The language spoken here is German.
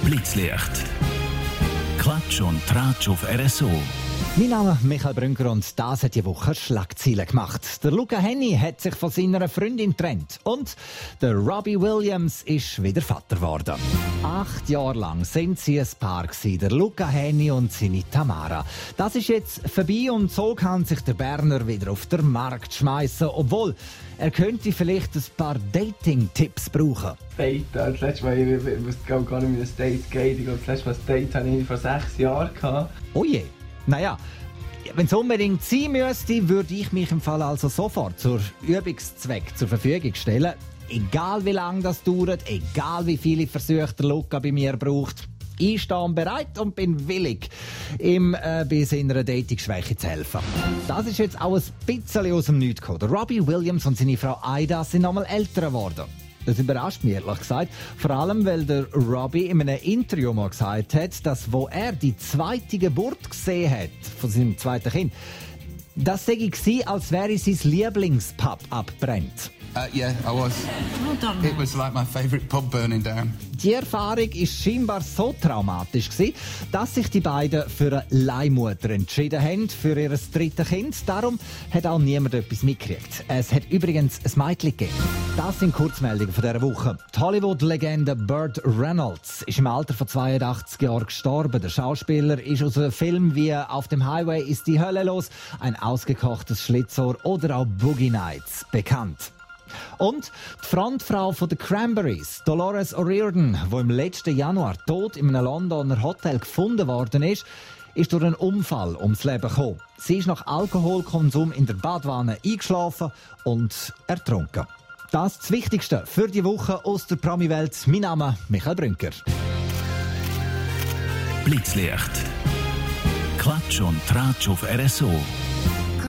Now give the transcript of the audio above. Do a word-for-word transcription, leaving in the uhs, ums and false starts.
Blitzlicht. Klatsch und Tratsch auf R S O. Mein Name ist Michael Brünker und das hat die Woche Schlagzeilen gemacht. Der Luca Hänni hat sich von seiner Freundin getrennt und der Robbie Williams ist wieder Vater geworden. Acht Jahre lang sind sie ein Paar gewesen, der Luca Hänni und seine Tamara. Das ist jetzt vorbei und so kann sich der Berner wieder auf den Markt schmeißen, obwohl er könnte vielleicht ein paar Dating-Tipps brauchen. Date, das letzte Mal, ich wusste gar nicht, wie ein Date geht. Ich glaube, das letzte Mal ein Date hatte ich vor sechs Jahren. Oh je. Naja, wenn es unbedingt sein müsste, würde ich mich im Fall also sofort zur Übungszweck zur Verfügung stellen. Egal wie lange das dauert, egal wie viele Versuche der Luca bei mir braucht. Ich stehe bereit und bin willig, ihm äh, bei seiner Dating-Schwäche zu helfen. Das ist jetzt auch ein bisschen aus dem Nichts gekommen. Der Robbie Williams und seine Frau Aida sind nochmal älter geworden. Das überrascht mich ehrlich gesagt. Vor allem, weil der Robbie in einem Interview mal gesagt hat, dass wo er die zweite Geburt gesehen hat von seinem zweiten Kind, das sei gewesen, als wäre sein Lieblingspub abbrennt. Uh, yeah, I was. Well done. It was like my favourite pub burning down. Die Erfahrung war scheinbar so traumatisch gewesen, dass sich die beiden für eine Leihmutter entschieden haben, für ihr drittes Kind. Darum hat auch niemand etwas mitgekriegt. Es hat übrigens ein Mädchen gegeben. Das sind Kurzmeldungen von dieser Woche. Die Hollywood-Legende Burt Reynolds ist im Alter von zweiundachtzig Jahren gestorben. Der Schauspieler ist aus einem Film wie «Auf dem Highway ist die Hölle los», «Ein ausgekochtes Schlitzohr» oder auch «Boogie Nights» bekannt. Und die Frontfrau von den Cranberries, Dolores O'Riordan, die im letzten Januar tot in einem Londoner Hotel gefunden worden ist, ist durch einen Unfall ums Leben gekommen. Sie ist nach Alkoholkonsum in der Badwanne eingeschlafen und ertrunken. Das ist das Wichtigste für die Woche aus der Promi-Welt. Mein Name ist Michael Brünker. Blitzlicht. Klatsch und Tratsch auf R S O.